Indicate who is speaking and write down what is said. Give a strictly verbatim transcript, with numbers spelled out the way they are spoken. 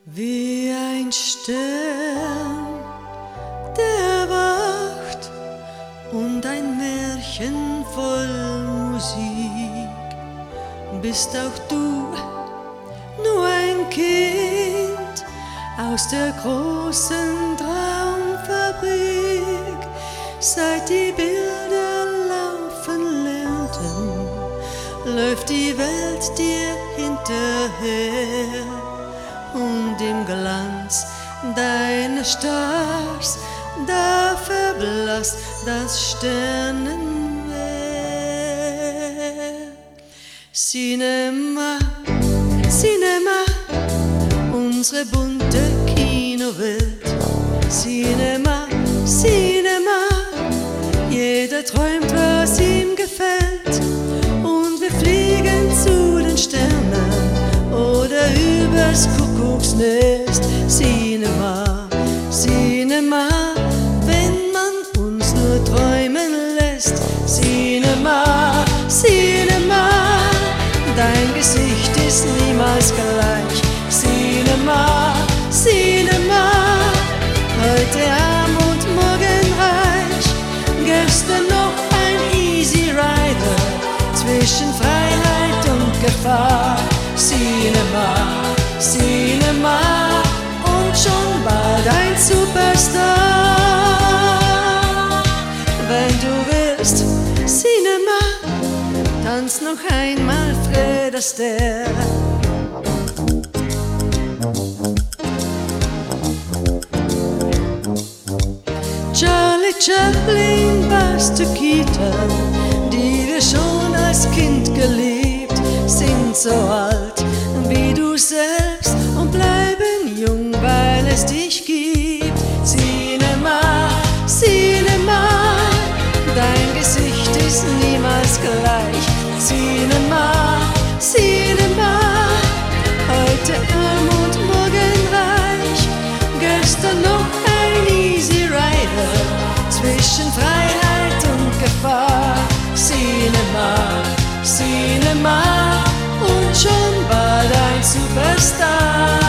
Speaker 1: Wie ein Stern, der wacht, und ein Märchen voll Musik. Bist auch du nur ein Kind aus der großen Traumfabrik? Seit die Bilder laufen lernten, läuft die Welt dir hinterher. Und im Glanz deiner Stars, da verblasst das Sternenwerk. Cinema, Cinema, unsere bunte Kinowelt. Cinema, Cinema, jeder träumt, was ihm gefällt. Und wir fliegen zu den Sternen oder übers Kuckucksnest. Cinema, Cinema, wenn man uns nur träumen lässt. Cinema, Cinema, dein Gesicht ist niemals gleich. Cinema, Cinema, heute arm und morgen reich. Gestern noch ein Easy Rider zwischen Freiheit und Gefahr. Cinema, Cinema, und schon bald ein Superstar. Wenn du willst, Cinema, tanz noch einmal Fred Astaire. Charlie Chaplin, Buster Keaton, die wir schon als Kind geliebt, sind so alt wie du selbst und bleiben jung, weil es dich gibt. Cinema, Cinema, dein Gesicht ist niemals gleich. Cinema, Cinema, heute arm und morgen reich. Gestern noch ein Easy Rider zwischen Freiheit und Gefahr. Cinema, Cinema, und schon bald ein Superstar.